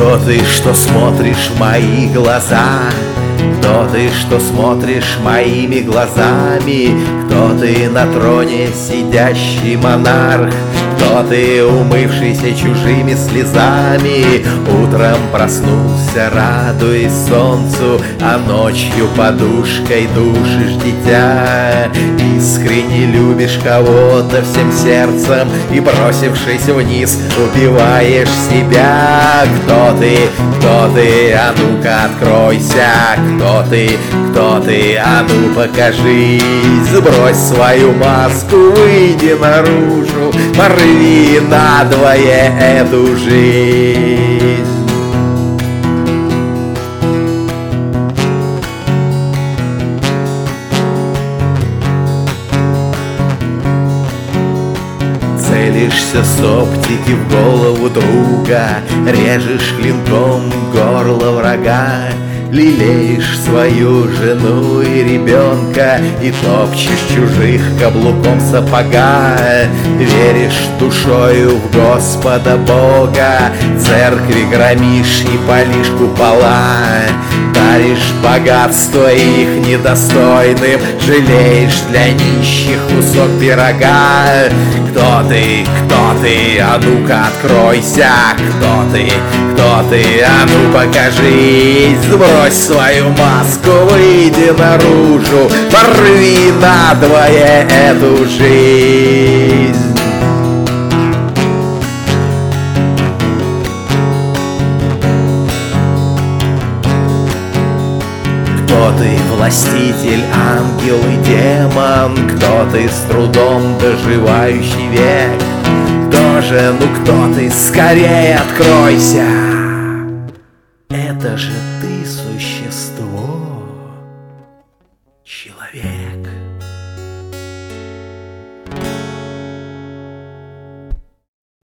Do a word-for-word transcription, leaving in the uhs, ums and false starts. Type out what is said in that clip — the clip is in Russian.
Кто ты, что смотришь в мои глаза? Кто ты, что смотришь моими глазами? Кто ты на троне сидящий монарх? Кто ты, умывшийся чужими слезами? Утром проснулся, радуясь солнцу, а ночью подушкой душишь дитя. Искренне любишь кого-то всем сердцем и, бросившись вниз, убиваешь себя. Кто ты, кто ты, а ну-ка откройся. Кто ты, кто ты, а ну покажись. Сбрось свою маску, выйди наружу, порви надвое эту жизнь. Целишься с оптики в голову друга, режешь клинком горло врага, лелеешь свою жену и ребенка и топчешь чужих каблуком сапога. Веришь душою в Господа Бога, церкви громишь и палишь купола. Даришь богатство их недостойным, жалеешь для нищих кусок пирога. Кто ты, кто ты, а ну-ка откройся. Кто ты, кто ты, а ну покажись. Сбрось свою маску, выйди наружу, порви надвое эту жизнь. Кто ты, властитель, ангел и демон? Кто ты, с трудом доживающий век? Кто же, ну кто ты, скорее откройся! Это же ты, существо, человек.